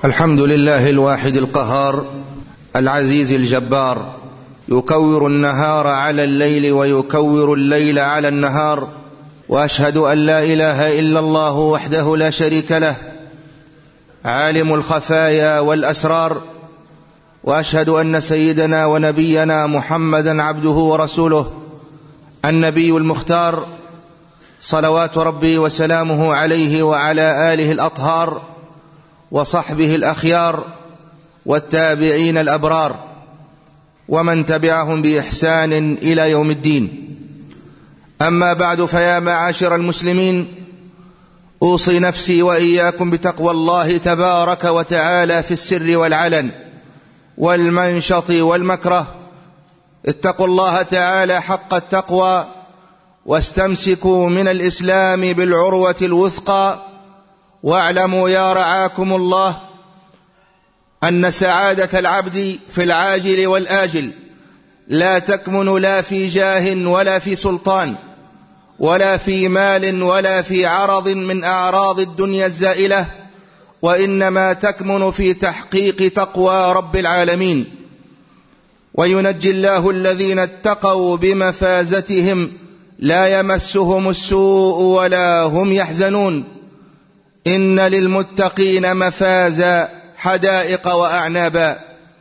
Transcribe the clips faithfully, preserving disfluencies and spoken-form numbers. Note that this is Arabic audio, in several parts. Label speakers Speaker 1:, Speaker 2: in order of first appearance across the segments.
Speaker 1: الحمد لله الواحد القهار العزيز الجبار، يكور النهار على الليل ويكور الليل على النهار، وأشهد أن لا إله إلا الله وحده لا شريك له عالم الخفايا والأسرار، وأشهد أن سيدنا ونبينا محمدا عبده ورسوله النبي المختار، صلوات ربي وسلامه عليه وعلى آله الأطهار وصحبه الأخيار والتابعين الأبرار ومن تبعهم بإحسان إلى يوم الدين. أما بعد، فيا معاشر المسلمين، أوصي نفسي وإياكم بتقوى الله تبارك وتعالى في السر والعلن والمنشط والمكره. اتقوا الله تعالى حق التقوى، واستمسكوا من الإسلام بالعروة الوثقى، واعلموا يا رعاكم الله أن سعادة العبد في العاجل والآجل لا تكمن لا في جاه ولا في سلطان ولا في مال ولا في عرض من أعراض الدنيا الزائلة، وإنما تكمن في تحقيق تقوى رب العالمين. وينجي الله الذين اتقوا بمفازتهم لا يمسهم السوء ولا هم يحزنون. إن للمتقين مفازا حدائق وأعنابا.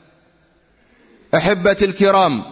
Speaker 1: أحبتي الكرام،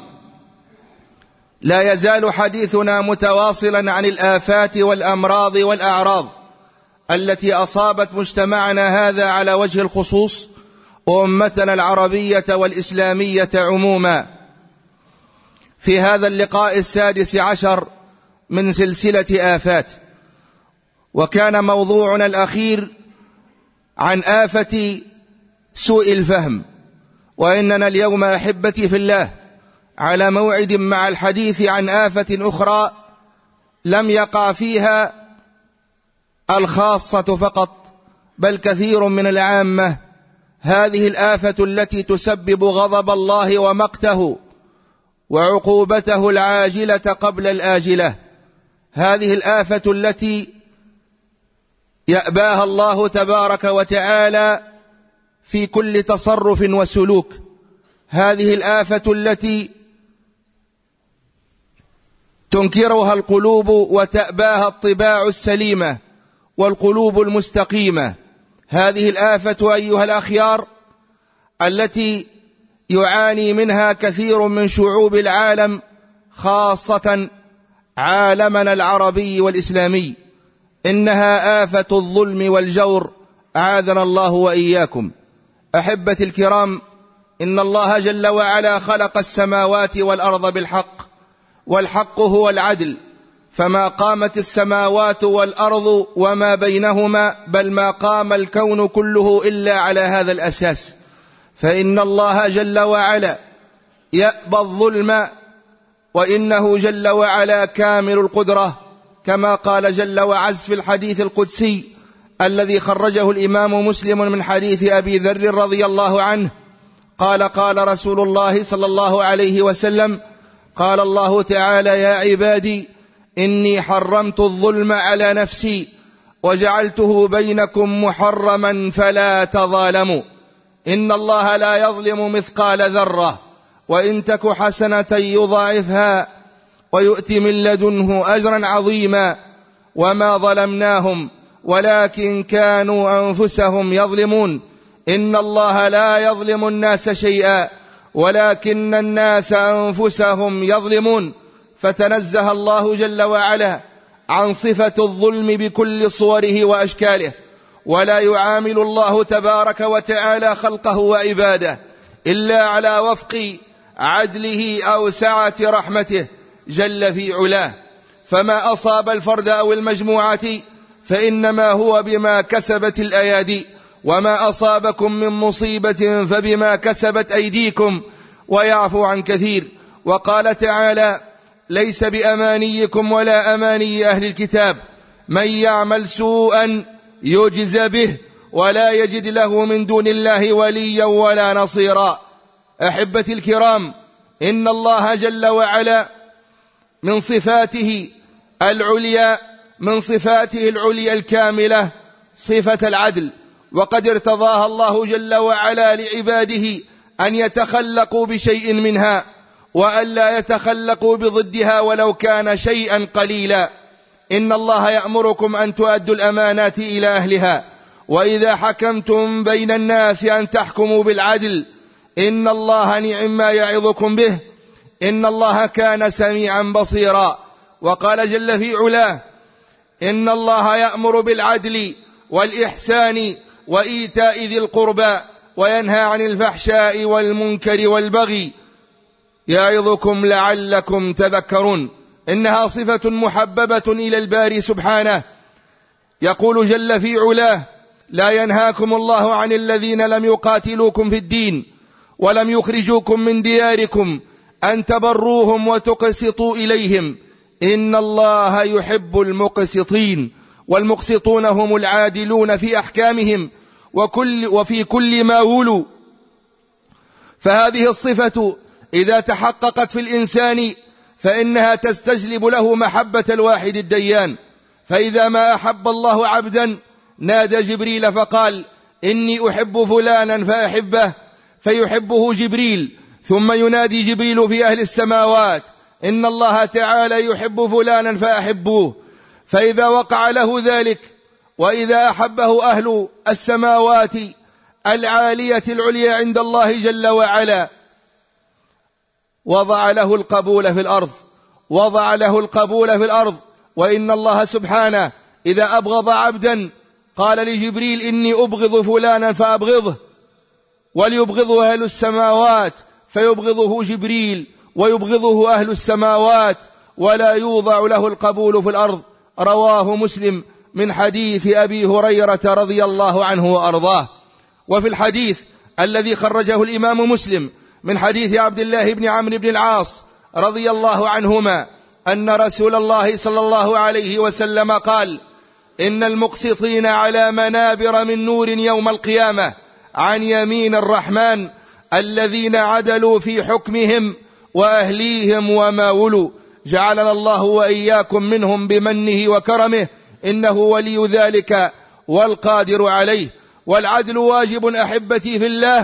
Speaker 1: لا يزال حديثنا متواصلا عن الآفات والأمراض والأعراض التي أصابت مجتمعنا هذا على وجه الخصوص، وأمتنا العربية والإسلامية عموما. في هذا اللقاء السادس عشر من سلسلة آفات، وكان موضوعنا الأخير عن آفة سوء الفهم، وإننا اليوم أحبتي في الله على موعد مع الحديث عن آفة أخرى لم يقع فيها الخاصة فقط بل كثير من العامة. هذه الآفة التي تسبب غضب الله ومقته وعقوبته العاجلة قبل الآجلة، هذه الآفة التي يأباها الله تبارك وتعالى في كل تصرف وسلوك، هذه الآفة التي تنكرها القلوب وتأباها الطباع السليمة والقلوب المستقيمة، هذه الآفة أيها الأخيار التي يعاني منها كثير من شعوب العالم، خاصة عالمنا العربي والإسلامي. إنها آفة الظلم والجور، أعاذنا الله وإياكم. أحبتي الكرام، إن الله جل وعلا خلق السماوات والأرض بالحق، والحق هو العدل، فما قامت السماوات والأرض وما بينهما، بل ما قام الكون كله إلا على هذا الأساس. فإن الله جل وعلا يأبى الظلم، وإنه جل وعلا كامل القدرة، كما قال جل وعز في الحديث القدسي الذي خرجه الإمام مسلم من حديث أبي ذر رضي الله عنه قال: قال رسول الله صلى الله عليه وسلم: قال الله تعالى: يا عبادي إني حرمت الظلم على نفسي وجعلته بينكم محرما فلا تظالموا. إن الله لا يظلم مثقال ذرة، وإن تك حسنة يضاعفها ويؤتي من لدنه أجرا عظيما. وما ظلمناهم ولكن كانوا أنفسهم يظلمون. إن الله لا يظلم الناس شيئا ولكن الناس أنفسهم يظلمون. فتنزه الله جل وعلا عن صفة الظلم بكل صوره وأشكاله، ولا يعامل الله تبارك وتعالى خلقه وعباده إلا على وفق عدله أو سعة رحمته جل في علاه. فما أصاب الفرد أو المجموعة فإنما هو بما كسبت الأيادي، وما أصابكم من مصيبة فبما كسبت أيديكم ويعفو عن كثير. وقال تعالى: ليس بأمانيكم ولا أماني أهل الكتاب، من يعمل سوءا يجز به ولا يجد له من دون الله وليا ولا نصيرا. أحبتي الكرام، إن الله جل وعلا من صفاته العليا من صفاته العليا الكاملة صفة العدل، وقد ارتضاها الله جل وعلا لعباده أن يتخلقوا بشيء منها وألا يتخلقوا بضدها ولو كان شيئا قليلا. إن الله يأمركم أن تؤدوا الأمانات إلى أهلها وإذا حكمتم بين الناس أن تحكموا بالعدل إن الله نعم ما يعظكم به إن الله كان سميعا بصيرا. وقال جل في علاه إن الله يأمر بالعدل والإحسان وإيتاء ذي القربى وينهى عن الفحشاء والمنكر والبغي يعظكم لعلكم تذكرون. إنها صفة محببة إلى الباري سبحانه. يقول جل في علاه لا ينهاكم الله عن الذين لم يقاتلوكم في الدين ولم يخرجوكم من دياركم أن تبروهم وتقسطوا إليهم إن الله يحب المقسطين. والمقسطون هم العادلون في أحكامهم وكل وفي كل ما ولوا. فهذه الصفة إذا تحققت في الإنسان فإنها تستجلب له محبة الواحد الديان. فإذا ما أحب الله عبدا نادى جبريل فقال إني أحب فلانا فأحبه فيحبه جبريل ثم ينادي جبريل في أهل السماوات إن الله تعالى يحب فلانا فأحبوه. فإذا وقع له ذلك وإذا أحبه أهل السماوات العالية العليا عند الله جل وعلا وضع له القبول في الأرض وضع له القبول في الأرض. وإن الله سبحانه إذا أبغض عبدا قال لجبريل إني أبغض فلانا فأبغضه وليبغضه أهل السماوات فيبغضه جبريل ويبغضه أهل السماوات ولا يوضع له القبول في الأرض. رواه مسلم من حديث أبي هريرة رضي الله عنه وأرضاه. وفي الحديث الذي خرجه الإمام مسلم من حديث عبد الله بن عمرو بن العاص رضي الله عنهما أن رسول الله صلى الله عليه وسلم قال إن المقسطين على منابر من نور يوم القيامة عن يمين الرحمن الذين عدلوا في حكمهم وأهليهم وما ولوا جعلنا الله وإياكم منهم بمنه وكرمه إنه ولي ذلك والقادر عليه. والعدل واجب أحبتي في الله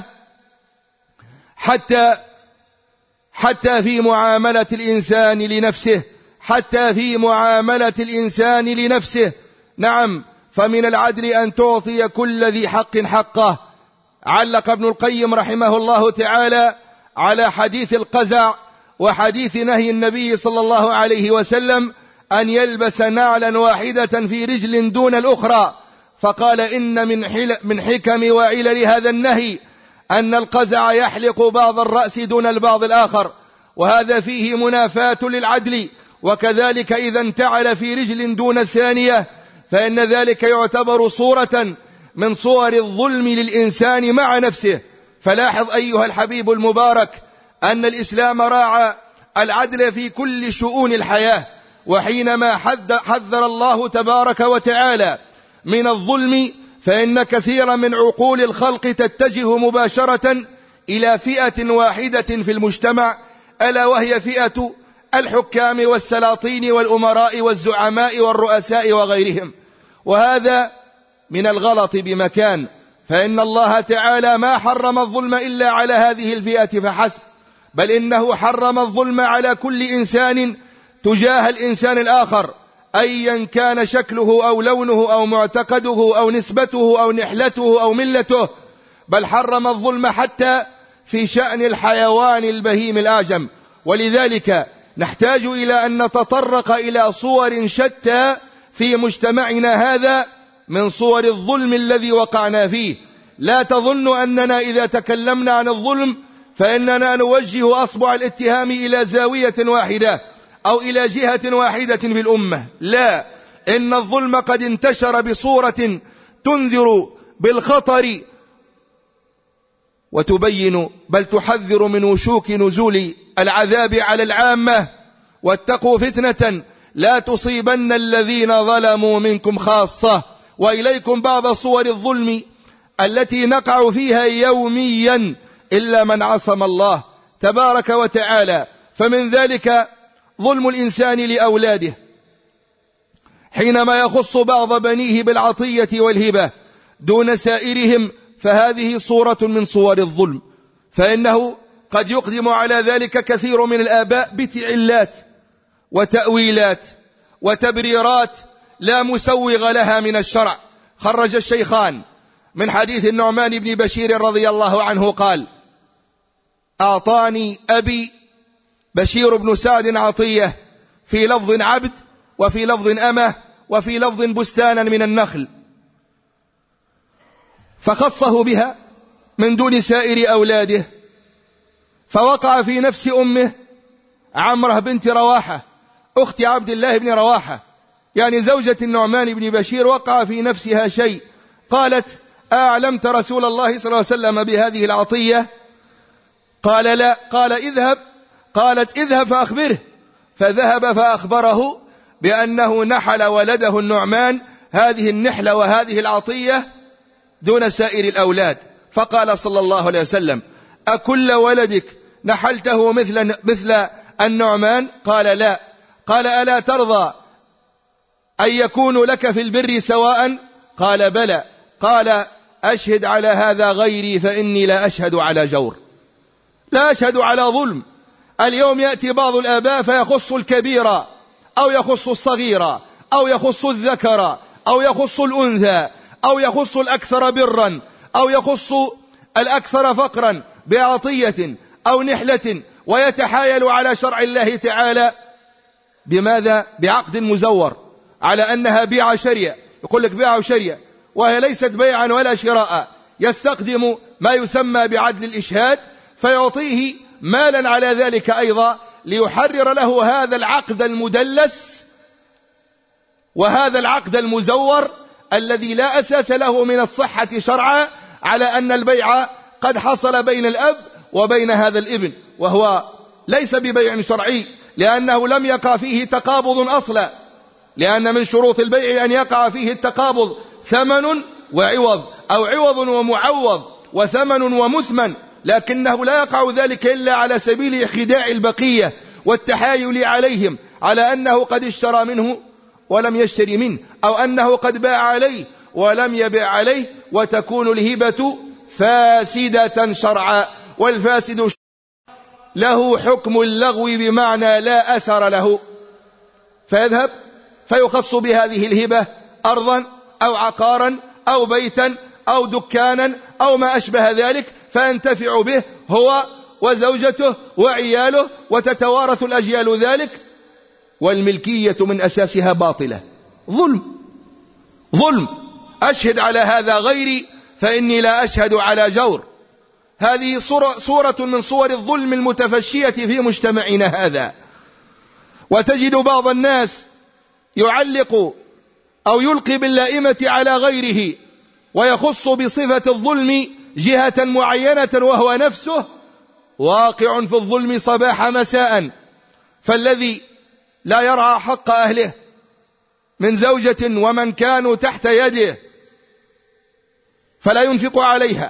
Speaker 1: حتى حتى في معاملة الإنسان لنفسه حتى في معاملة الإنسان لنفسه. نعم، فمن العدل أن تعطي كل ذي حق حقه. علق ابن القيم رحمه الله تعالى على حديث القزع وحديث نهي النبي صلى الله عليه وسلم أن يلبس نعلا واحدة في رجل دون الأخرى، فقال إن من, من حكم وعلل هذا النهي أن القزع يحلق بعض الرأس دون البعض الآخر، وهذا فيه منافاة للعدل. وكذلك إذا انتعل في رجل دون الثانية فإن ذلك يعتبر صورة من صور الظلم للإنسان مع نفسه. فلاحظ أيها الحبيب المبارك أن الإسلام راعى العدل في كل شؤون الحياة، وحينما حذر الله تبارك وتعالى من الظلم فإن كثيرا من عقول الخلق تتجه مباشرة إلى فئة واحدة في المجتمع، ألا وهي فئة الحكام والسلاطين والأمراء والزعماء والرؤساء وغيرهم. وهذا من الغلط بمكان، فإن الله تعالى ما حرم الظلم إلا على هذه الفئة فحسب، بل إنه حرم الظلم على كل إنسان تجاه الإنسان الآخر أيا كان شكله أو لونه أو معتقده أو نسبته أو نحلته أو ملته، بل حرم الظلم حتى في شأن الحيوان البهيم الآجم. ولذلك نحتاج إلى أن نتطرق إلى صور شتى في مجتمعنا هذا من صور الظلم الذي وقعنا فيه. لا تظن أننا إذا تكلمنا عن الظلم فإننا نوجه أصبع الاتهام إلى زاوية واحدة أو إلى جهة واحدة في الأمة، لا، إن الظلم قد انتشر بصورة تنذر بالخطر وتبين بل تحذر من وشوك نزول العذاب على العامة. واتقوا فتنة لا تصيبن الذين ظلموا منكم خاصة. وإليكم بعض صور الظلم التي نقع فيها يوميا إلا من عصم الله تبارك وتعالى. فمن ذلك ظلم الإنسان لأولاده حينما يخص بعض بنيه بالعطية والهبة دون سائرهم، فهذه صورة من صور الظلم، فإنه قد يقدم على ذلك كثير من الآباء بتعلات وتأويلات وتبريرات لا مسوغ لها من الشرع. خرج الشيخان من حديث النعمان بن بشير رضي الله عنه قال: أعطاني أبي بشير بن سعد عطية، في لفظ عبد وفي لفظ أمه وفي لفظ بستانا من النخل، فخصه بها من دون سائر أولاده، فوقع في نفس أمه عمرة بنت رواحة أخت عبد الله بن رواحة، يعني زوجة النعمان بن بشير، وقع في نفسها شيء. قالت: أعلمت رسول الله صلى الله عليه وسلم بهذه العطية؟ قال: لا. قال: اذهب. قالت: اذهب فأخبره. فذهب فأخبره بأنه نحل ولده النعمان هذه النحلة وهذه العطية دون سائر الأولاد. فقال صلى الله عليه وسلم: أكل ولدك نحلته مثل, مثل النعمان؟ قال: لا. قال: ألا ترضى أن يكون لك في البر سواء؟ قال: بلى. قال: أشهد على هذا غيري فإني لا أشهد على جور، لا أشهد على ظلم. اليوم يأتي بعض الآباء فيخص الكبير أو يخص الصغير أو يخص الذكر أو يخص الأنثى أو يخص الأكثر برا أو يخص الأكثر فقرا بعطية أو نحلة، ويتحايل على شرع الله تعالى. بماذا؟ بعقد مزور، على أنها بيع شرية. يقول لك بيع وشرية، وهي ليست بيعا ولا شراء. يستخدم ما يسمى بعدل الإشهاد، فيعطيه مالا على ذلك أيضا ليحرر له هذا العقد المدلس وهذا العقد المزور الذي لا أساس له من الصحة شرعا، على أن البيع قد حصل بين الأب وبين هذا الابن، وهو ليس ببيع شرعي، لأنه لم يقع فيه تقابض أصلا، لأن من شروط البيع أن يقع فيه التقابض ثمن وعوض، أو عوض ومعوض وثمن ومثمن، لكنه لا يقع ذلك إلا على سبيل خداع البقية والتحايل عليهم على أنه قد اشترى منه ولم يشتري منه، أو أنه قد باع عليه ولم يبع عليه، وتكون الهبة فاسدة شرعا. والفاسد له حكم اللغو بمعنى لا أثر له، فيذهب فيخص بهذه الهبة أرضا أو عقارا أو بيتا أو دكانا أو ما أشبه ذلك، فينتفع به هو وزوجته وعياله، وتتوارث الأجيال ذلك، والملكية من أساسها باطلة. ظلم ظلم. أشهد على هذا غيري فإني لا أشهد على جور. هذه صورة من صور الظلم المتفشية في مجتمعنا هذا. وتجد بعض الناس يعلق أو يلقي باللائمة على غيره ويخص بصفة الظلم جهة معينة، وهو نفسه واقع في الظلم صباح مساء. فالذي لا يرعى حق أهله من زوجة ومن كانوا تحت يده فلا ينفق عليها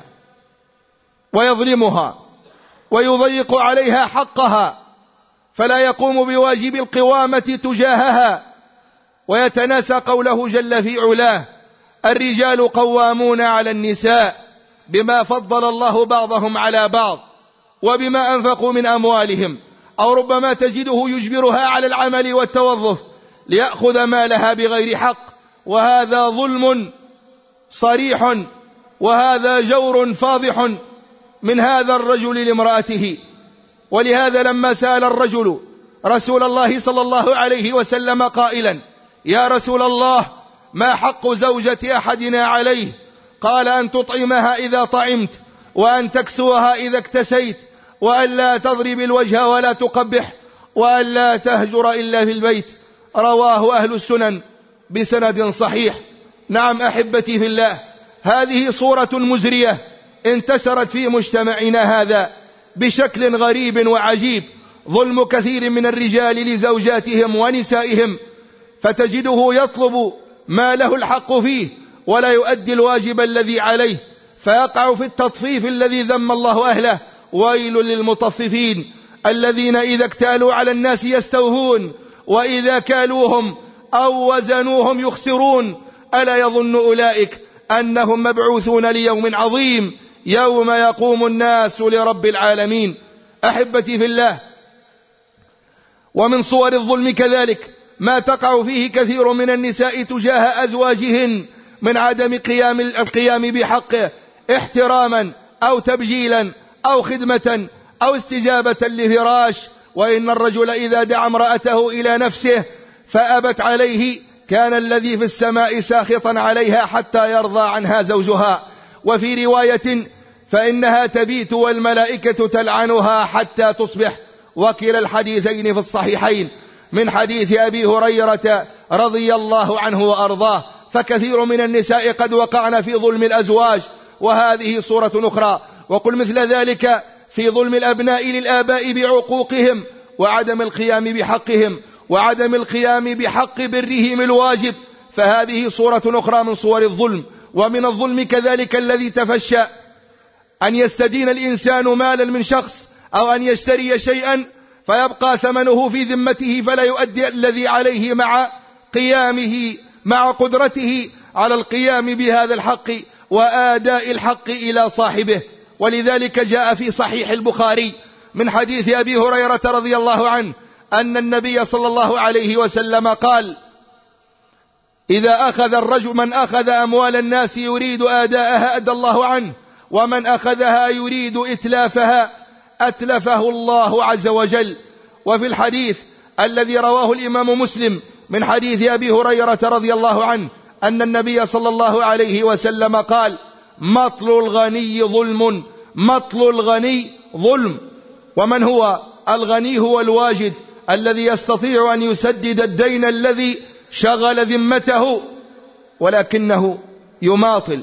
Speaker 1: ويظلمها ويضيق عليها حقها، فلا يقوم بواجب القوامة تجاهها، ويتناسى قوله جل في علاه: الرجال قوامون على النساء بما فضل الله بعضهم على بعض وبما أنفقوا من أموالهم، أو ربما تجده يجبرها على العمل والتوظف ليأخذ مالها بغير حق. وهذا ظلم صريح، وهذا جور فاضح من هذا الرجل لامرأته. ولهذا لما سأل الرجل رسول الله صلى الله عليه وسلم قائلا: يا رسول الله، ما حق زوجة أحدنا عليه؟ قال: أن تطعمها إذا طعمت، وأن تكسوها إذا اكتسيت، وأن لا تضرب الوجه ولا تقبح، وأن لا تهجر إلا في البيت. رواه أهل السنن بسند صحيح. نعم أحبتي في الله، هذه صورة مزرية انتشرت في مجتمعنا هذا بشكل غريب وعجيب، ظلم كثير من الرجال لزوجاتهم ونسائهم، فتجده يطلب ما له الحق فيه ولا يؤدي الواجب الذي عليه، فيقع في التطفيف الذي ذم الله أهله. ويل للمطففين الذين إذا اكتالوا على الناس يستوهون، وإذا كالوهم أو وزنوهم يخسرون. ألا يظن أولئك أنهم مبعوثون ليوم عظيم يوم يقوم الناس لرب العالمين. أحبتي في الله، ومن صور الظلم كذلك ما تقع فيه كثير من النساء تجاه أزواجهن من عدم قيام القيام بحقه احتراما أو تبجيلا أو خدمة أو استجابة لفراش. وإن الرجل إذا دعا امرأته إلى نفسه فأبت عليه كان الذي في السماء ساخطا عليها حتى يرضى عنها زوجها. وفي رواية فإنها تبيت والملائكة تلعنها حتى تصبح. وكلا الحديثين في الصحيحين من حديث أبي هريرة رضي الله عنه وأرضاه. فكثير من النساء قد وقعن في ظلم الأزواج، وهذه صورة أخرى. وقل مثل ذلك في ظلم الأبناء للآباء بعقوقهم وعدم القيام بحقهم وعدم القيام بحق برهم الواجب، فهذه صورة أخرى من صور الظلم. ومن الظلم كذلك الذي تفشى أن يستدين الإنسان مالا من شخص أو أن يشتري شيئا فيبقى ثمنه في ذمته فلا يؤدي الذي عليه مع قيامه مع قدرته على القيام بهذا الحق وآداء الحق إلى صاحبه. ولذلك جاء في صحيح البخاري من حديث أبي هريرة رضي الله عنه أن النبي صلى الله عليه وسلم قال: إذا أخذ الرجل من أخذ أموال الناس يريد آداءها أدى الله عنه، ومن أخذها يريد إتلافها أتلفه الله عز وجل. وفي الحديث الذي رواه الإمام مسلم من حديث أبي هريرة رضي الله عنه أن النبي صلى الله عليه وسلم قال: مطل الغني ظلم، مطل الغني ظلم. ومن هو الغني؟ هو الواجد الذي يستطيع أن يسدد الدين الذي شغل ذمته، ولكنه يماطل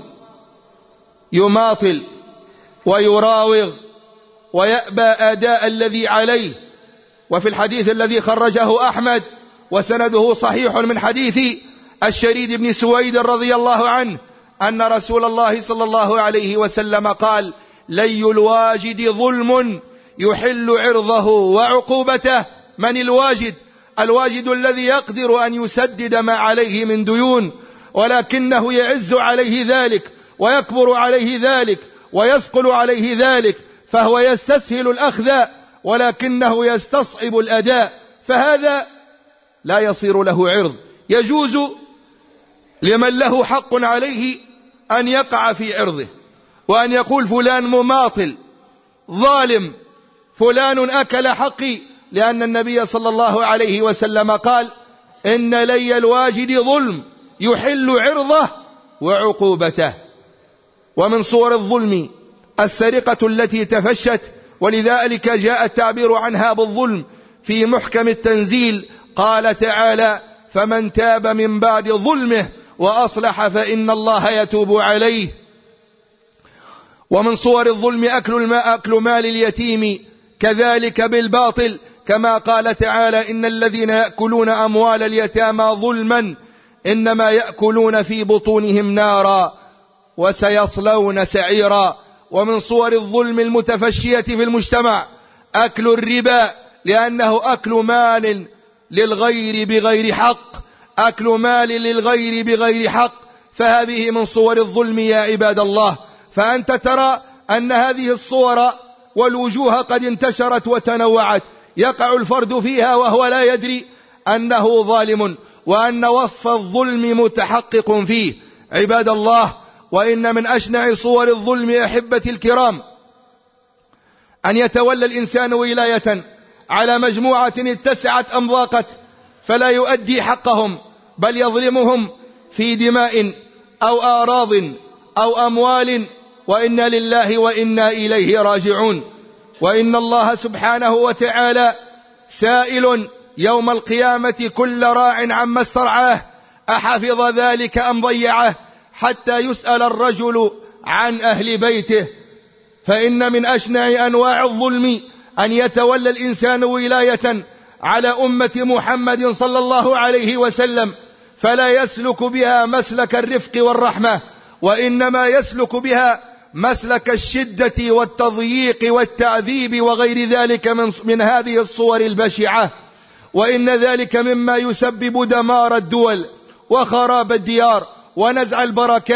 Speaker 1: يماطل ويراوغ ويأبى أداء الذي عليه. وفي الحديث الذي خرجه أحمد وسنده صحيح من حديث الشريد بن سويد رضي الله عنه أن رسول الله صلى الله عليه وسلم قال: لي الواجد ظلم يحل عرضه وعقوبته. من الواجد؟ الواجد الذي يقدر أن يسدد ما عليه من ديون، ولكنه يعز عليه ذلك ويكبر عليه ذلك ويثقل عليه ذلك، فهو يستسهل الأخذ ولكنه يستصعب الأداء، فهذا لا يصير له عرض. يجوز لمن له حق عليه أن يقع في عرضه وأن يقول فلان مماطل ظالم، فلان أكل حقي، لأن النبي صلى الله عليه وسلم قال: إن لي الواجد ظلم يحل عرضه وعقوبته. ومن صور الظلم السرقة التي تفشت، ولذلك جاء التعبير عنها بالظلم في محكم التنزيل. قال تعالى: فمن تاب من بعد ظلمه وأصلح فإن الله يتوب عليه. ومن صور الظلم أكل الماء أكل مال اليتيم كذلك بالباطل، كما قال تعالى: إن الذين يأكلون أموال اليتامى ظلما إنما يأكلون في بطونهم نارا وسيصلون سعيرا. ومن صور الظلم المتفشية في المجتمع أكل الربا، لأنه أكل مال للغير بغير حق، أكل مال للغير بغير حق، فهذه من صور الظلم يا عباد الله. فأنت ترى أن هذه الصور والوجوه قد انتشرت وتنوعت، يقع الفرد فيها وهو لا يدري أنه ظالم، وأن وصف الظلم متحقق فيه. عباد الله، وإن من أشنع صور الظلم أحبتي الكرام أن يتولى الإنسان ولاية على مجموعة اتسعت أم ضاقت فلا يؤدي حقهم، بل يظلمهم في دماء أو آراض أو أموال، وإنا لله وإنا إليه راجعون. وإن الله سبحانه وتعالى سائل يوم القيامة كل راع عما استرعاه أحفظ ذلك أم ضيعه، حتى يسأل الرجل عن أهل بيته. فإن من أشنع أنواع الظلم أن يتولى الإنسان ولاية على أمة محمد صلى الله عليه وسلم فلا يسلك بها مسلك الرفق والرحمة، وإنما يسلك بها مسلك الشدة والتضييق والتعذيب وغير ذلك من, من هذه الصور البشعة. وإن ذلك مما يسبب دمار الدول وخراب الديار ونزع البركات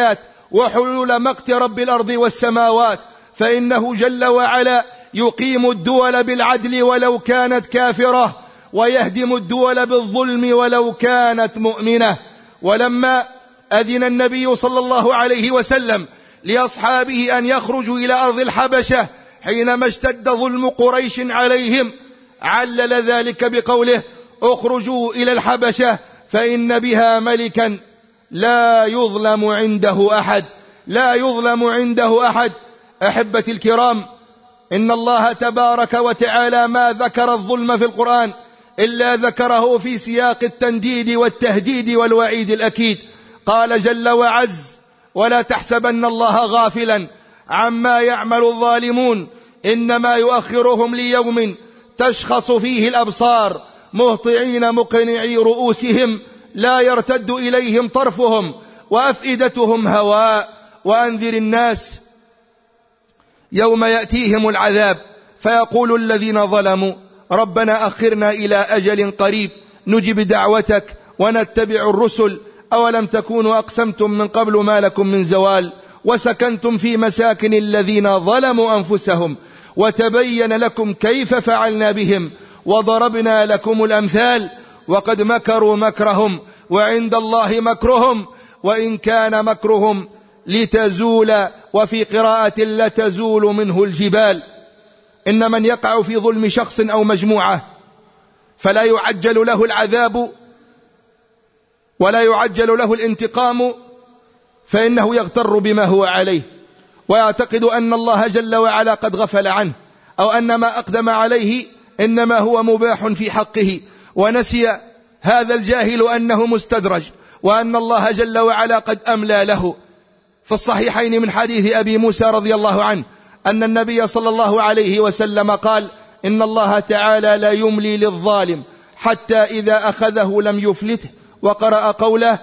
Speaker 1: وحلول مقت رب الأرض والسماوات، فإنه جل وعلا يقيم الدول بالعدل ولو كانت كافرة، ويهدم الدول بالظلم ولو كانت مؤمنة. ولما أذن النبي صلى الله عليه وسلم لأصحابه أن يخرجوا إلى أرض الحبشة حينما اشتد ظلم قريش عليهم، علل ذلك بقوله: اخرجوا إلى الحبشة فإن بها ملكا لا يظلم عنده أحد، لا يظلم عنده أحد. أحبتي الكرام، إن الله تبارك وتعالى ما ذكر الظلم في القرآن إلا ذكره في سياق التنديد والتهديد والوعيد الأكيد. قال جل وعز: ولا تحسبن الله غافلا عما يعمل الظالمون إنما يؤخرهم ليوم تشخص فيه الأبصار مهطعين مقنعي رؤوسهم لا يرتد إليهم طرفهم وأفئدتهم هواء. وأنذر الناس يوم يأتيهم العذاب فيقول الذين ظلموا ربنا أخرنا إلى أجل قريب نجب دعوتك ونتبع الرسل أولم تكونوا أقسمتم من قبل ما لكم من زوال وسكنتم في مساكن الذين ظلموا أنفسهم وتبين لكم كيف فعلنا بهم وضربنا لكم الأمثال وقد مكروا مكرهم وعند الله مكرهم وإن كان مكرهم لتزول، وفي قراءة لتزول منه الجبال. إن من يقع في ظلم شخص أو مجموعة فلا يعجل له العذاب ولا يعجل له الانتقام فإنه يغتر بما هو عليه ويعتقد أن الله جل وعلا قد غفل عنه، أو أن ما أقدم عليه إنما هو مباح في حقه، ونسي هذا الجاهل أنه مستدرج وأن الله جل وعلا قد أملى له. في الصحيحين من حديث أبي موسى رضي الله عنه أن النبي صلى الله عليه وسلم قال: إن الله تعالى لا يملي للظالم حتى إذا أخذه لم يفلته. وقرأ قوله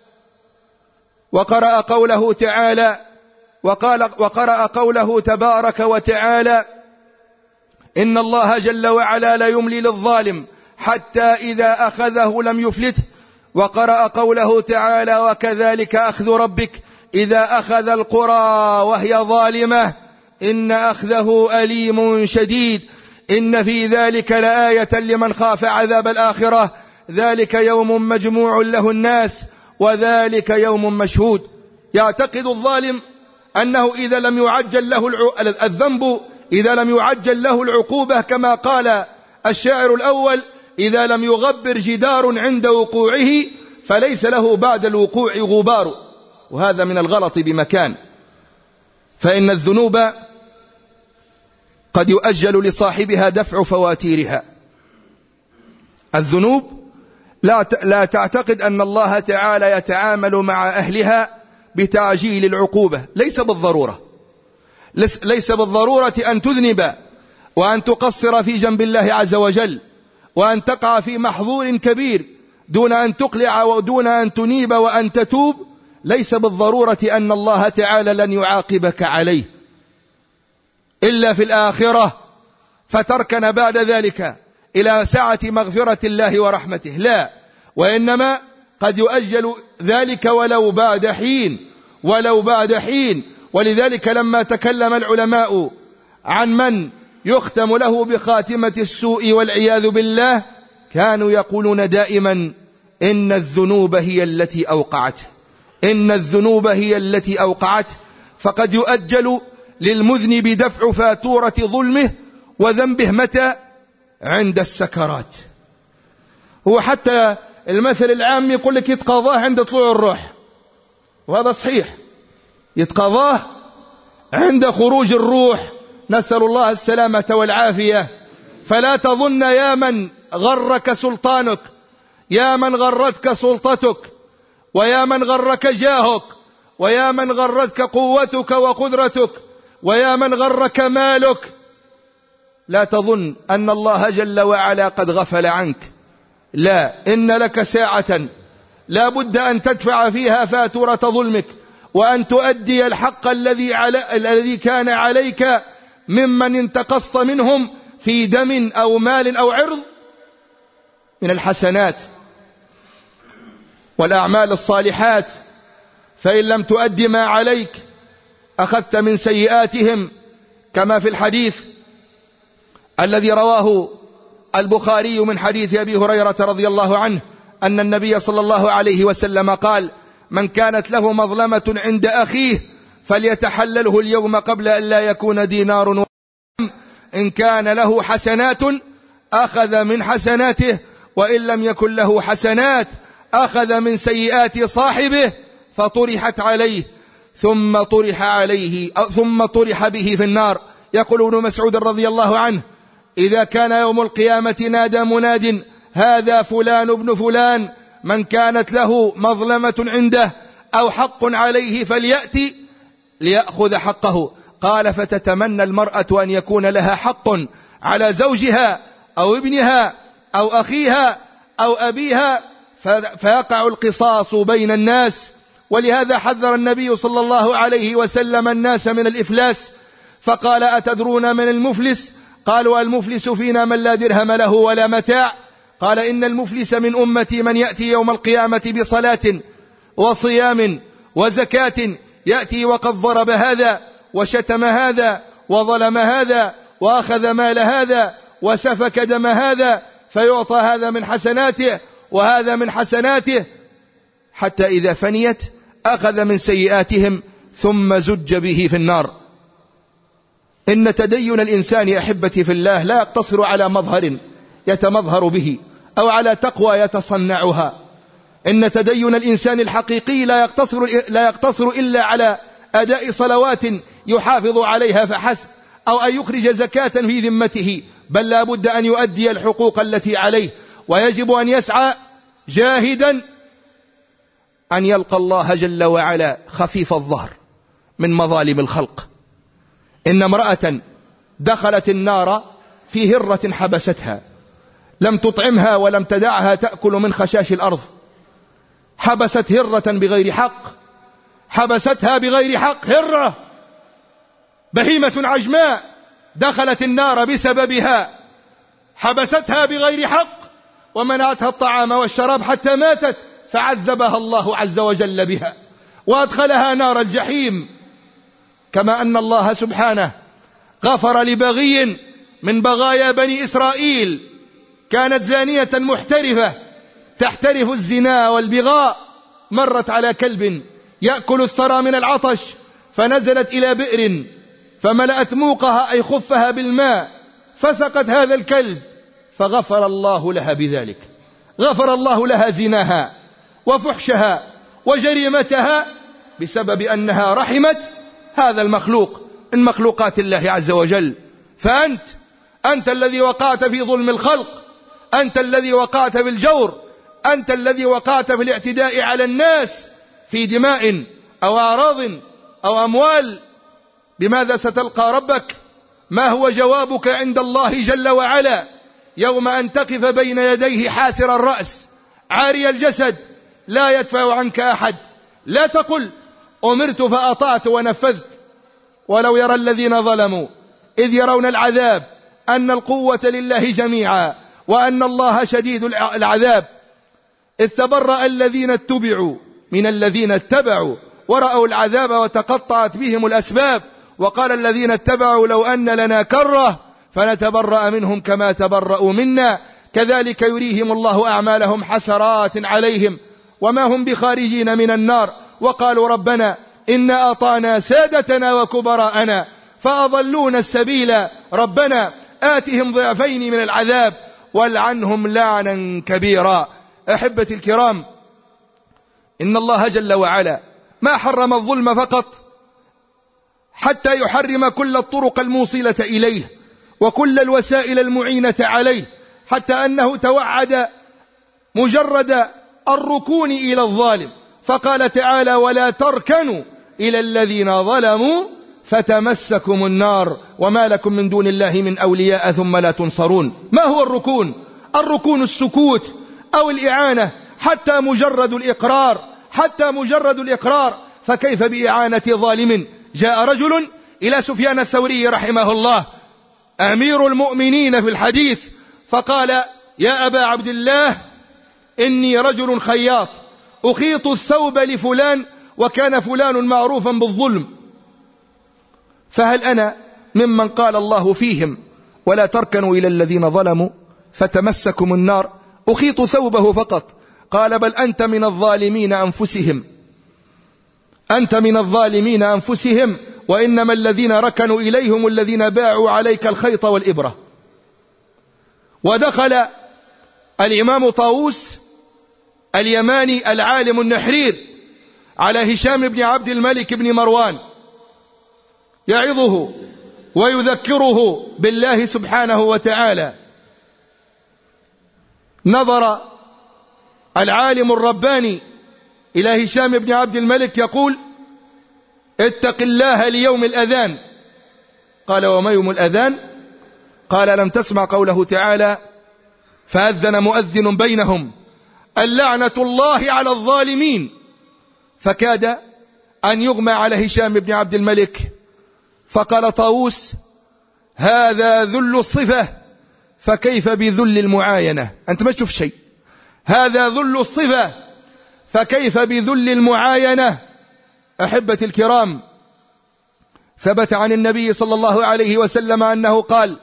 Speaker 1: وقرأ قوله تعالى وقال وقرأ قوله تبارك وتعالى: إن الله جل وعلا لا يملي للظالم حتى إذا أخذه لم يفلته. وقرأ قوله تعالى: وكذلك أخذ ربك إذا أخذ القرى وهي ظالمة إن أخذه أليم شديد إن في ذلك لآية لمن خاف عذاب الآخرة ذلك يوم مجموع له الناس وذلك يوم مشهود. يعتقد الظالم أنه إذا لم يعجل له الذنب إذا لم يعجل له العقوبة كما قال الشاعر الأول: إذا لم يغبر جدار عند وقوعه فليس له بعد الوقوع غبار. وهذا من الغلط بمكان، فإن الذنوب قد يؤجل لصاحبها دفع فواتيرها. الذنوب لا لا تعتقد أن الله تعالى يتعامل مع أهلها بتعجيل العقوبة، ليس بالضرورة ليس بالضرورة أن تذنب وأن تقصر في جنب الله عز وجل وأن تقع في محظور كبير دون أن تقلع ودون أن تنيب وأن تتوب. ليس بالضرورة أن الله تعالى لن يعاقبك عليه إلا في الآخرة فتركن بعد ذلك إلى سعة مغفرة الله ورحمته، لا، وإنما قد يؤجل ذلك ولو بعد حين ولو بعد حين. ولذلك لما تكلم العلماء عن من يختم له بخاتمة السوء والعياذ بالله كانوا يقولون دائما: إن الذنوب هي التي أوقعته إن الذنوب هي التي أوقعته. فقد يؤجل للمذنب دفع فاتورة ظلمه وذنبه متى؟ عند السكرات. هو حتى المثل العام يقول لك يتقاضاه عند طلوع الروح، وهذا صحيح، يتقاضاه عند خروج الروح، نسأل الله السلامة والعافية. فلا تظن يا من غرك سلطانك، يا من غرتك سلطتك، ويا من غرك جاهك، ويا من غرتك قوتك وقدرتك، ويا من غرك مالك، لا تظن أن الله جل وعلا قد غفل عنك، لا، إن لك ساعة لا بد أن تدفع فيها فاتورة ظلمك وأن تؤدي الحق الذي على الذي كان عليك ممن انتقصت منهم في دم أو مال أو عرض من الحسنات والأعمال الصالحات. فإن لم تؤد ما عليك أخذت من سيئاتهم، كما في الحديث الذي رواه البخاري من حديث أبي هريرة رضي الله عنه أن النبي صلى الله عليه وسلم قال: من كانت له مظلمة عند أخيه فليتحلله اليوم قبل أن لا يكون دينار ورحم. إن كان له حسنات أخذ من حسناته، وإن لم يكن له حسنات أخذ من سيئات صاحبه فطرحت عليه ثم طرح عليه ثم طرح به في النار. يقول ابن مسعود رضي الله عنه: إذا كان يوم القيامة نادى مناد: هذا فلان ابن فلان، من كانت له مظلمة عنده أو حق عليه فليأتي ليأخذ حقه. قال: فتتمنى المرأة أن يكون لها حق على زوجها أو ابنها أو أخيها أو أبيها فيقع القصاص بين الناس. ولهذا حذر النبي صلى الله عليه وسلم الناس من الإفلاس، فقال: أتدرون من المفلس؟ قالوا: المفلس فينا من لا درهم له ولا متاع. قال: إن المفلس من أمتي من يأتي يوم القيامة بصلاة وصيام وزكاة، يأتي وقد ضرب هذا وشتم هذا وظلم هذا وأخذ مال هذا وسفك دم هذا، فيعطى هذا من حسناته وهذا من حسناته، حتى إذا فنيت أخذ من سيئاتهم ثم زج به في النار. إن تدين الإنسان يا أحبتي في الله لا يقتصر على مظهر يتمظهر به أو على تقوى يتصنعها. إن تدين الإنسان الحقيقي لا يقتصر, لا يقتصر إلا على أداء صلوات يحافظ عليها فحسب، أو أن يخرج زكاة في ذمته، بل لا بد أن يؤدي الحقوق التي عليه، ويجب أن يسعى جاهدا أن يلقى الله جل وعلا خفيف الظهر من مظالم الخلق. إن امرأة دخلت النار في هرة حبستها، لم تطعمها ولم تدعها تأكل من خشاش الأرض، حبست هرة بغير حق، حبستها بغير حق، هرة بهيمة عجماء دخلت النار بسببها، حبستها بغير حق ومنعتها الطعام والشراب حتى ماتت، فعذبها الله عز وجل بها وأدخلها نار الجحيم. كما أن الله سبحانه غفر لبغي من بغايا بني إسرائيل، كانت زانية محترفة تحترف الزنا والبغاء، مرت على كلب يأكل الثرى من العطش، فنزلت إلى بئر فملأت موقها أي خفها بالماء، فسقت هذا الكلب، فغفر الله لها بذلك، غفر الله لها زناها وفحشها وجريمتها بسبب أنها رحمت هذا المخلوق من مخلوقات الله عز وجل. فأنت أنت الذي وقعت في ظلم الخلق، أنت الذي وقعت في الجور، أنت الذي وقعت في الاعتداء على الناس في دماء أو أعراض أو أموال. بماذا ستلقى ربك؟ ما هو جوابك عند الله جل وعلا يوم أن تقف بين يديه حاسر الرأس عاري الجسد لا يدفع عنك أحد؟ لا تقل أمرت فأطعت ونفذت. ولو يرى الذين ظلموا إذ يرون العذاب أن القوة لله جميعا وأن الله شديد العذاب، إذ تبرأ الذين اتبعوا من الذين اتبعوا ورأوا العذاب وتقطعت بهم الأسباب، وقال الذين اتبعوا لو أن لنا كرة فنتبرأ منهم كما تبرأوا منا كذلك يريهم الله أعمالهم حسرات عليهم وما هم بخارجين من النار. وقالوا ربنا إنا أطعنا سادتنا وكبراءنا فأضلونا السبيل ربنا آتهم ضعفين من العذاب والعنهم لعنا كبيرا. أحبتي الكرام، إن الله جل وعلا ما حرم الظلم فقط حتى يحرم كل الطرق الموصلة إليه وكل الوسائل المعينة عليه، حتى أنه توعد مجرد الركون إلى الظالم، فقال تعالى ولا تركنوا إلى الذين ظلموا فتمسكم النار وما لكم من دون الله من أولياء ثم لا تنصرون. ما هو الركون؟ الركون السكوت أو الإعانة، حتى مجرد الإقرار، حتى مجرد الإقرار. فكيف بإعانة ظالم؟ جاء رجل إلى سفيان الثوري رحمه الله أمير المؤمنين في الحديث فقال يا أبا عبد الله إني رجل خياط أخيط الثوب لفلان وكان فلان معروفا بالظلم، فهل أنا ممن قال الله فيهم ولا تركنوا إلى الذين ظلموا فتمسكم النار؟ أخيط ثوبه فقط. قال بل أنت من الظالمين أنفسهم، أنت من الظالمين أنفسهم، وإنما الذين ركنوا إليهم الذين باعوا عليك الخيط والإبرة. ودخل الإمام طاووس اليماني العالم النحرير على هشام بن عبد الملك بن مروان يعظه ويذكره بالله سبحانه وتعالى. نظر العالم الرباني إلى هشام بن عبد الملك يقول اتق الله ليوم الأذان. قال وما يوم الأذان؟ قال لم تسمع قوله تعالى فأذن مؤذن بينهم اللعنة الله على الظالمين. فكاد أن يغمى على هشام بن عبد الملك، فقال طاووس هذا ذل الصفة فكيف بذل المعاينة؟ أنت ما تشوف شيء، هذا ذل الصفة فكيف بذل المعاينة. أحبتي الكرام، ثبت عن النبي صلى الله عليه وسلم أنه قال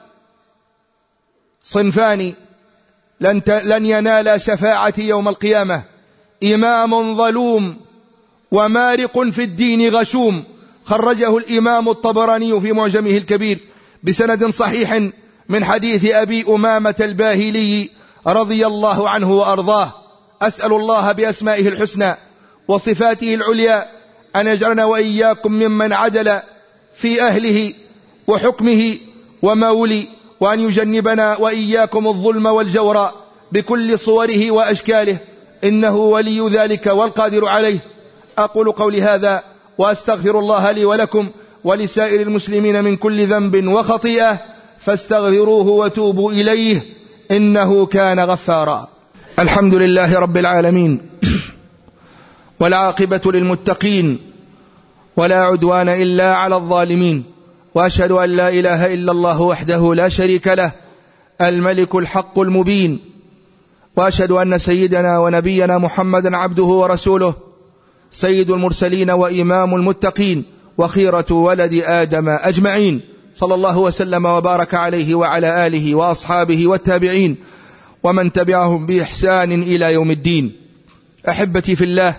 Speaker 1: صنفان لن, لن ينال شفاعتي يوم القيامة، إمام ظلوم ومارق في الدين غشوم. خرجه الإمام الطبراني في معجمه الكبير بسند صحيح من حديث أبي أمامة الباهلي رضي الله عنه وأرضاه. أسأل الله بأسمائه الحسنى وصفاته العليا أن يجعلنا وإياكم ممن عدل في أهله وحكمه وما ولي، وأن يجنبنا وإياكم الظلم والجور بكل صوره وأشكاله، إنه ولي ذلك والقادر عليه. أقول قولي هذا وأستغفر الله لي ولكم ولسائر المسلمين من كل ذنب وخطيئة، فاستغفروه وتوبوا إليه إنه كان غفارا. الحمد لله رب العالمين، والعاقبة للمتقين، ولا عدوان إلا على الظالمين، وأشهد أن لا إله إلا الله وحده لا شريك له الملك الحق المبين، وأشهد أن سيدنا ونبينا محمدا عبده ورسوله سيد المرسلين وإمام المتقين وخيرة ولد آدم أجمعين، صلى الله وسلم وبارك عليه وعلى آله وأصحابه والتابعين ومن تبعهم بإحسان إلى يوم الدين. أحبتي في الله،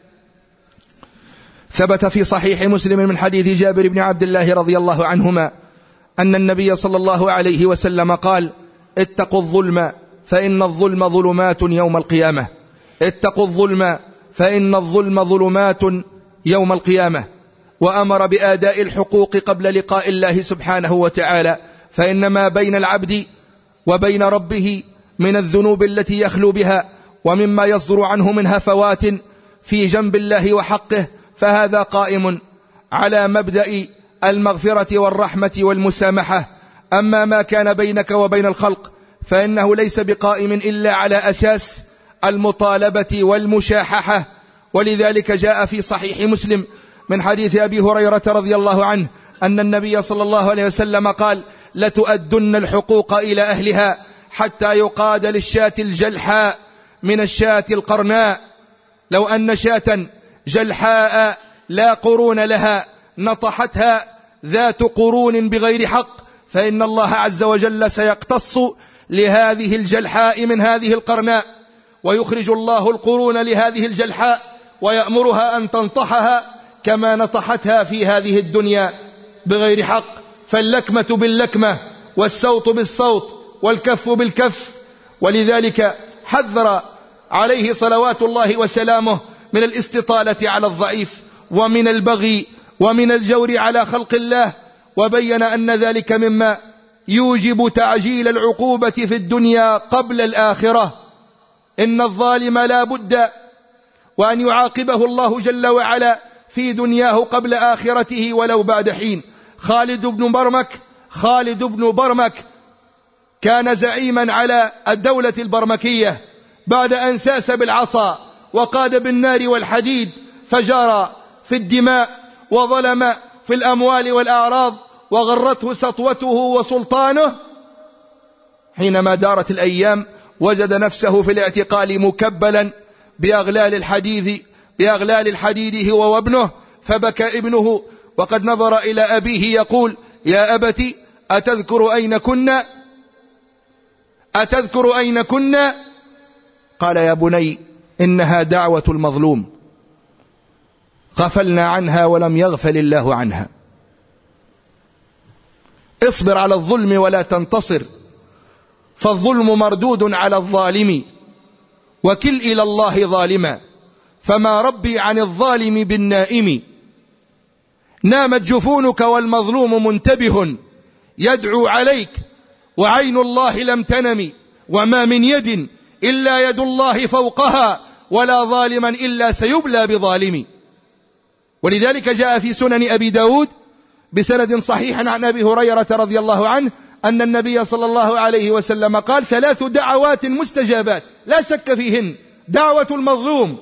Speaker 1: ثبت في صحيح مسلم من حديث جابر بن عبد الله رضي الله عنهما أن النبي صلى الله عليه وسلم قال اتقوا الظلم فإن الظلم ظلمات يوم القيامة. اتقوا الظلم فإن الظلم ظلمات يوم القيامة. وأمر بآداء الحقوق قبل لقاء الله سبحانه وتعالى، فإن ما بين العبد وبين ربه من الذنوب التي يخلو بها ومما يصدر عنه من هفوات في جنب الله وحقه، فهذا قائم على مبدأ المغفرة والرحمة والمسامحة. أما ما كان بينك وبين الخلق فإنه ليس بقائم إلا على أساس المطالبة والمشاححة. ولذلك جاء في صحيح مسلم من حديث أبي هريرة رضي الله عنه أن النبي صلى الله عليه وسلم قال لتؤدن الحقوق إلى أهلها حتى يقاد للشاة الجلحاء من الشاة القرناء. لو أن شاة جلحاء لا قرون لها نطحتها ذات قرون بغير حق، فإن الله عز وجل سيقتص لهذه الجلحاء من هذه القرناء، ويخرج الله القرون لهذه الجلحاء ويأمرها أن تنطحها كما نطحتها في هذه الدنيا بغير حق. فاللكمة باللكمة والسوط بالصوت والكف بالكف. ولذلك حذر عليه صلوات الله وسلامه من الاستطالة على الضعيف ومن البغي ومن الجور على خلق الله، وبين أن ذلك مما يوجب تعجيل العقوبة في الدنيا قبل الآخرة. إن الظالم لا بد وأن يعاقبه الله جل وعلا في دنياه قبل آخرته ولو بعد حين. خالد بن برمك خالد بن برمك كان زعيما على الدولة البرمكية بعد أن ساس بالعصا وقاد بالنار والحديد، فجار في الدماء وظلم في الأموال والأعراض وغرته سطوته وسلطانه. حينما دارت الأيام وجد نفسه في الاعتقال مكبلا بأغلال الحديد بأغلال الحديد هو وابنه، فبكى ابنه وقد نظر إلى أبيه يقول: يا أبت أتذكر أين كنا أتذكر أين كنا قال: يا بني إنها دعوة المظلوم، غفلنا عنها ولم يغفل الله عنها. اصبر على الظلم ولا تنتصر، فالظلم مردود على الظالم، وكل إلى الله ظالما، فما ربي عن الظالم بالنائم. نامت جفونك والمظلوم منتبه يدعو عليك، وعين الله لم تنم، وما من يد إلا يد الله فوقها، ولا ظالما إلا سيبلى بظالم. ولذلك جاء في سنن أبي داود بسند صحيح عن أبي هريرة رضي الله عنه أن النبي صلى الله عليه وسلم قال: ثلاث دعوات مستجابات لا شك فيهن: دعوة المظلوم،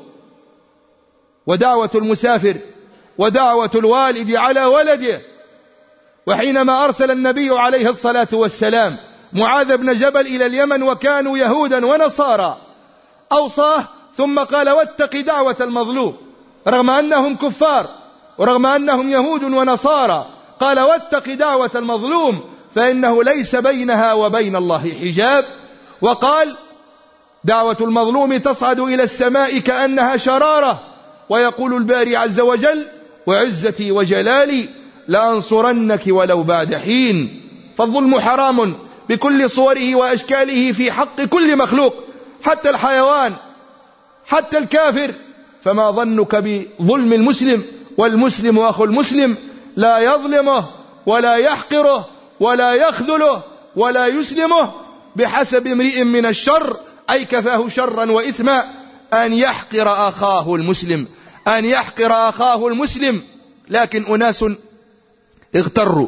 Speaker 1: ودعوة المسافر، ودعوة الوالد على ولده. وحينما أرسل النبي عليه الصلاة والسلام معاذ بن جبل إلى اليمن وكانوا يهودا ونصارى أوصاه ثم قال: واتق دعوة المظلوم، رغم أنهم كفار ورغم أنهم يهود ونصارى قال: واتق دعوة المظلوم فإنه ليس بينها وبين الله حجاب. وقال: دعوة المظلوم تصعد إلى السماء كأنها شرارة، ويقول الباري عز وجل: وعزتي وجلالي لأنصرنك ولو بعد حين. فالظلم حرام بكل صوره وأشكاله في حق كل مخلوق، حتى الحيوان، حتى الكافر. فما ظنك بظلم المسلم؟ والمسلم أخو المسلم لا يظلمه ولا يحقره ولا يخذله ولا يسلمه، بحسب امرئ من الشر، أي كفاه شرا وإثما، أن يحقر أخاه المسلم، أن يحقر أخاه المسلم. لكن أناس اغتروا،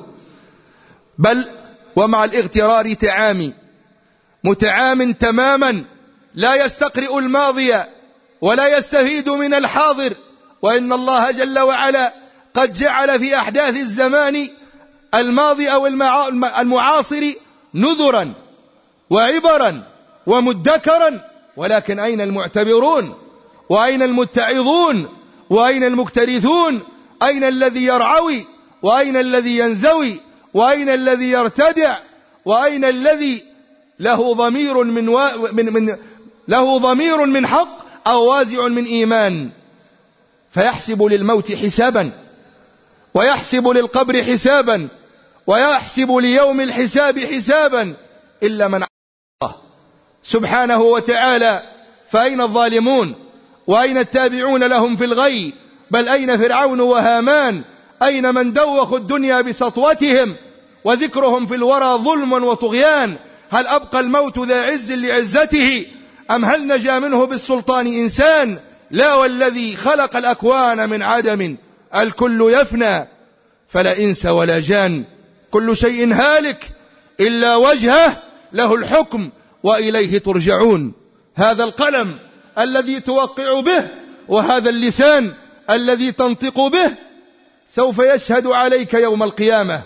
Speaker 1: بل ومع الاغترار تعامي، متعام تماما، لا يستقرئ الماضي ولا يستفيد من الحاضر. وإن الله جل وعلا قد جعل في أحداث الزمان الماضي أو المعاصر نذرا وعبرا ومدكرا، ولكن أين المعتبرون؟ وأين المتعظون؟ وأين المكترثون؟ أين الذي يرعوي؟ وأين الذي ينزوي؟ وأين الذي يرتدع؟ وأين الذي له ضمير من, و... من... من له ضمير من حق أو وازع من إيمان؟ فيحسب للموت حسابا، ويحسب للقبر حسابا، ويحسب ليوم الحساب حسابا، إلا من الله سبحانه وتعالى. فأين الظالمون؟ وأين التابعون لهم في الغي؟ بل أين فرعون وهامان؟ أين من دوخوا الدنيا بسطوتهم وذكرهم في الورى ظلم وطغيان؟ هل أبقى الموت ذا عز لعزته، أم هل نجا منه بالسلطان إنسان؟ لا، والذي خلق الأكوان من عدم الكل يفنى، فلا إنس ولا جان، كل شيء هالك إلا وجهه، له الحكم وإليه ترجعون. هذا القلم الذي توقع به وهذا اللسان الذي تنطق به سوف يشهد عليك يوم القيامة.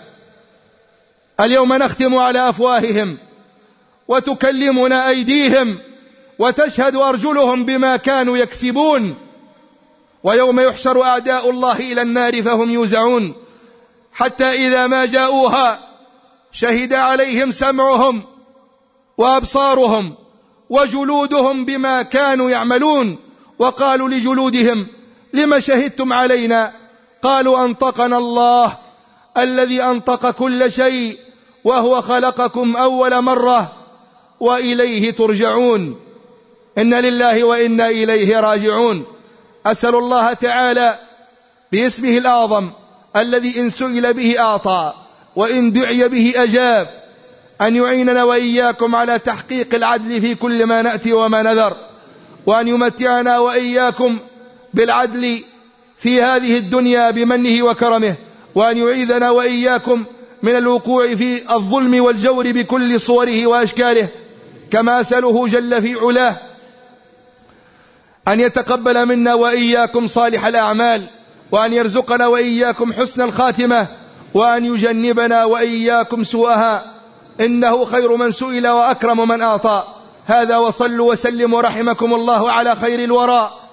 Speaker 1: اليوم نختم على أفواههم وتكلمنا أيديهم وتشهد أرجلهم بما كانوا يكسبون. ويوم يحشر أعداء الله إلى النار فهم يوزعون، حتى إذا ما جاءوها شهد عليهم سمعهم وأبصارهم وجلودهم بما كانوا يعملون. وقالوا لجلودهم: لما شهدتم علينا؟ قالوا: أنطقنا الله الذي أنطق كل شيء، وهو خلقكم أول مرة وإليه ترجعون. إن لله وإنا إليه راجعون. أسأل الله تعالى باسمه الأعظم الذي إن سئل به أعطى وإن دعي به أجاب أن يعيننا وإياكم على تحقيق العدل في كل ما نأتي وما نذر، وأن يمتعنا وإياكم بالعدل في هذه الدنيا بمنه وكرمه، وأن يعيذنا وإياكم من الوقوع في الظلم والجور بكل صوره وأشكاله. كما أسأله جل في علاه أن يتقبل منا وإياكم صالح الأعمال، وأن يرزقنا وإياكم حسن الخاتمة، وأن يجنبنا وإياكم سوءها، إنه خير من سئل وأكرم من أعطى. هذا، وصلوا وسلموا رحمكم الله على خير الورى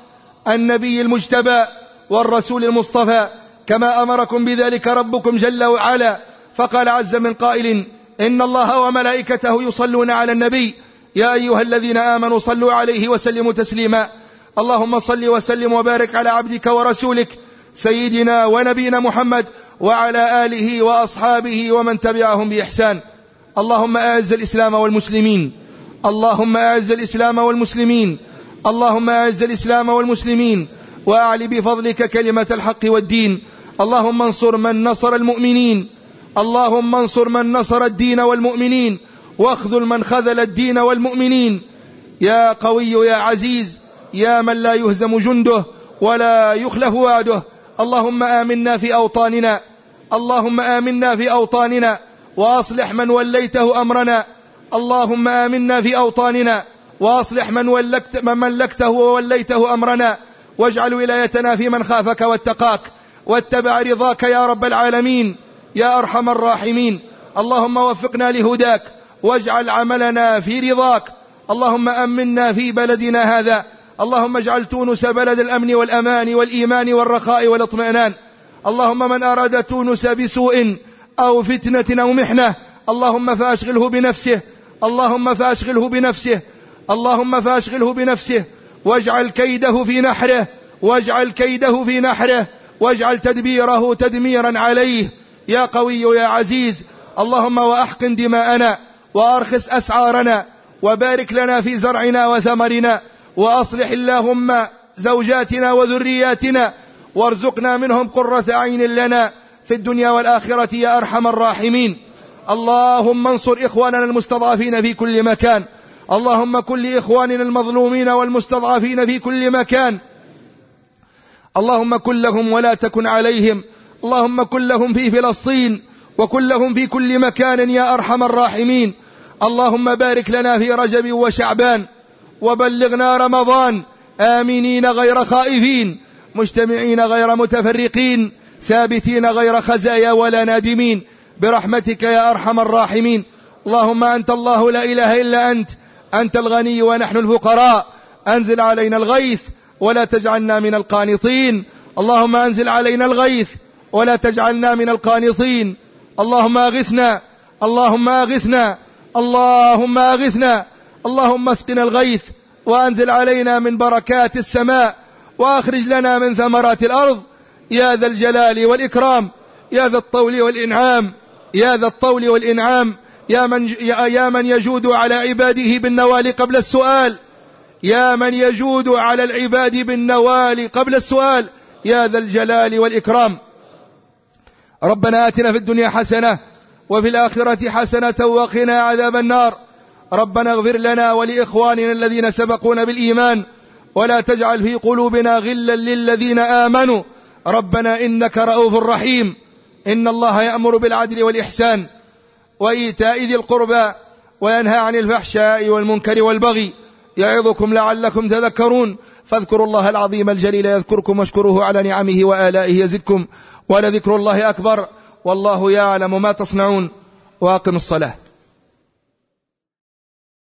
Speaker 1: النبي المجتبى والرسول المصطفى، كما أمركم بذلك ربكم جل وعلا، فقال عز من قائل: إن الله وملائكته يصلون على النبي يا أيها الذين آمنوا صلوا عليه وسلموا تسليما. اللهم صل وسلم وبارك على عبدك ورسولك سيدنا ونبينا محمد وعلى آله وأصحابه ومن تبعهم بإحسان. اللهم أعز الإسلام والمسلمين، اللهم أعز الإسلام والمسلمين، اللهم أعز الإسلام والمسلمين، وأعل بفضلك كلمة الحق والدين. اللهم انصر من نصر المؤمنين، اللهم انصر من نصر الدين والمؤمنين، واخذل من خذل الدين والمؤمنين. يا قوي يا عزيز، يا من لا يهزم جنده ولا يخلف وعده. اللهم آمنا في أوطاننا، اللهم آمنا في أوطاننا وأصلح من وليته أمرنا. اللهم آمنا في أوطاننا وأصلح من, ولكت من ملكته ووليته أمرنا، واجعل ولايتنا في من خافك واتقاك واتبع رضاك يا رب العالمين يا أرحم الراحمين. اللهم وفقنا لهداك واجعل عملنا في رضاك. اللهم أمنا في بلدنا هذا، اللهم اجعل تونس بلد الأمن والأمان والإيمان والرخاء والاطمئنان. اللهم من أراد تونس بسوء أو فتنة أو محنة اللهم فأشغله بنفسه، اللهم فأشغله بنفسه، اللهم فأشغله بنفسه، واجعل كيده في نحره، واجعل كيده في نحره، واجعل تدبيره تدميرا عليه يا قوي يا عزيز. اللهم وأحقن دماءنا وأرخص أسعارنا، وبارك لنا في زرعنا وثمرنا، وأصلح اللهم زوجاتنا وذرياتنا، وارزقنا منهم قرة عين لنا في الدنيا والآخرة يا أرحم الراحمين. اللهم انصر إخواننا المستضعفين في كل مكان، اللهم كن لإخواننا المظلومين والمستضعفين في كل مكان. اللهم كن لهم ولا تكن عليهم، اللهم كن لهم في فلسطين وكن لهم في كل مكان يا أرحم الراحمين. اللهم بارك لنا في رجب وشعبان، وبلغنا رمضان آمنين غير خائفين، مجتمعين غير متفرقين، ثابتين غير خزايا ولا نادمين، برحمتك يا أرحم الراحمين. اللهم أنت الله لا إله إلا أنت، أنت الغني ونحن الفقراء، أنزل علينا الغيث ولا تجعلنا من القانطين. اللهم أنزل علينا الغيث ولا تجعلنا من القانطين. اللهم أغثنا، اللهم أغثنا، اللهم أغثنا، اللهم اسقنا الغيث وأنزل علينا من بركات السماء، وأخرج لنا من ثمرات الأرض يا ذا الجلال والإكرام، يا ذا الطول والإنعام، يا ذا الطول والإنعام، يا من, يا من يجود على عباده بالنوال قبل السؤال، يا من يجود على العباد بالنوال قبل السؤال، يا ذا الجلال والإكرام. ربنا آتنا في الدنيا حسنة وفي الآخرة حسنة وقنا عذاب النار. ربنا اغفر لنا ولإخواننا الذين سبقونا بالإيمان، ولا تجعل في قلوبنا غلا للذين آمنوا ربنا إنك رؤوف رحيم. إن الله يأمر بالعدل والإحسان وإيتاء ذي القربى وينهى عن الفحشاء والمنكر والبغي، يعظكم لعلكم تذكرون. فاذكروا الله العظيم الجليل يذكركم، واشكروه على نعمه وآلائه يزدكم، ولذكر الله أكبر، والله يعلم ما تصنعون. وأقم الصلاة.